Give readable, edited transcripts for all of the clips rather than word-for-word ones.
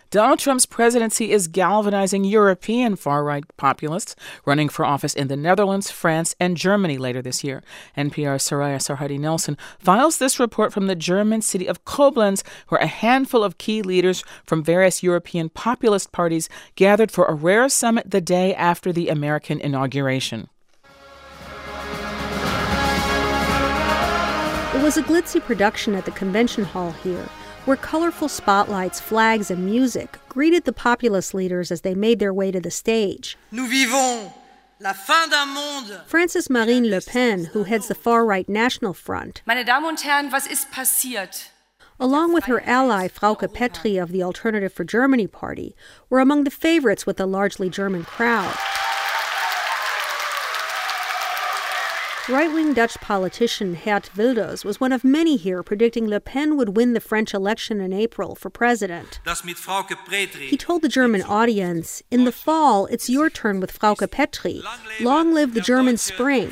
Donald Trump's presidency is galvanizing European far-right populists running for office in the Netherlands, France, and Germany later this year. NPR's Soraya Sarhadi Nelson files this report from the German city of Koblenz, where a handful of key leaders from various European populist parties gathered for a rare summit the day after the American inauguration. It was a glitzy production at the convention hall here, where colorful spotlights, flags, and music greeted the populist leaders as they made their way to the stage. Nous vivons la fin d'un monde. Frances Marine Le Pen, who heads the far-right National Front, Meine Damen und Herren, was ist passiert? Along with her ally Frauke Petry of the Alternative for Germany party, were among the favorites with the largely German crowd. Right-wing Dutch politician Geert Wilders was one of many here predicting Le Pen would win the French election in April for president. He told the German audience, "In the fall, it's your turn with Frauke Petry. Long live the German spring."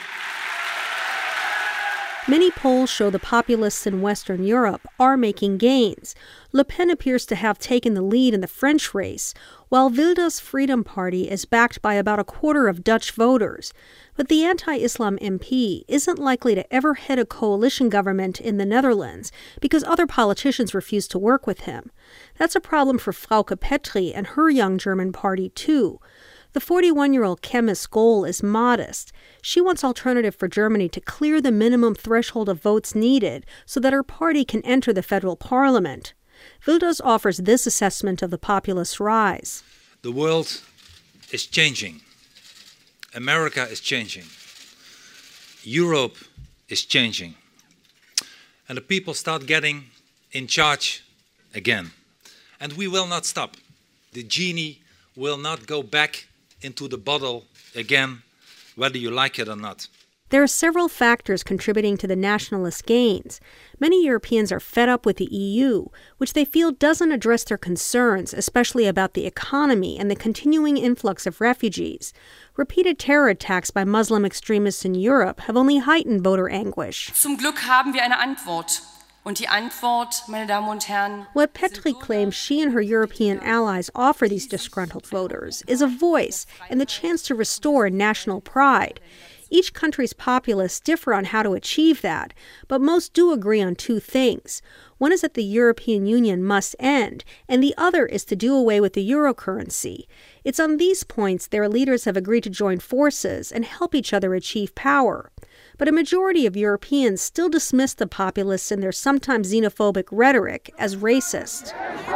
Many polls show the populists in Western Europe are making gains. Le Pen appears to have taken the lead in the French race, while Wilders' Freedom Party is backed by about a quarter of Dutch voters. But the anti-Islam MP isn't likely to ever head a coalition government in the Netherlands because other politicians refuse to work with him. That's a problem for Frauke Petry and her young German party, too. The 41-year-old chemist's goal is modest. She wants Alternative for Germany to clear the minimum threshold of votes needed so that her party can enter the federal parliament. Wilders offers this assessment of the populist rise. The world is changing. America is changing. Europe is changing. And the people start getting in charge again. And we will not stop. The genie will not go back into the bottle again, whether you like it or not. There are several factors contributing to the nationalist gains. Many Europeans are fed up with the EU, which they feel doesn't address their concerns, especially about the economy and the continuing influx of refugees. Repeated terror attacks by Muslim extremists in Europe have only heightened voter anguish. Zum Glück haben wir eine Antwort. Und die Antwort, meine Damen und Herren, what Petry claims she and her European allies offer these disgruntled voters is a voice and the chance to restore national pride. Each country's populists differ on how to achieve that, but most do agree on two things. One is that the European Union must end, and the other is to do away with the euro currency. It's on these points their leaders have agreed to join forces and help each other achieve power. But a majority of Europeans still dismiss the populists in their sometimes xenophobic rhetoric as racist.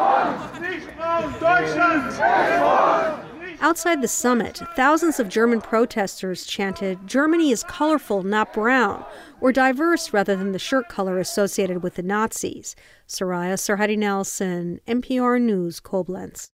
Outside the summit, thousands of German protesters chanted, "Germany is colorful, not brown," or diverse rather than the shirt color associated with the Nazis. Soraya Sarhadi Nelson, NPR News, Koblenz.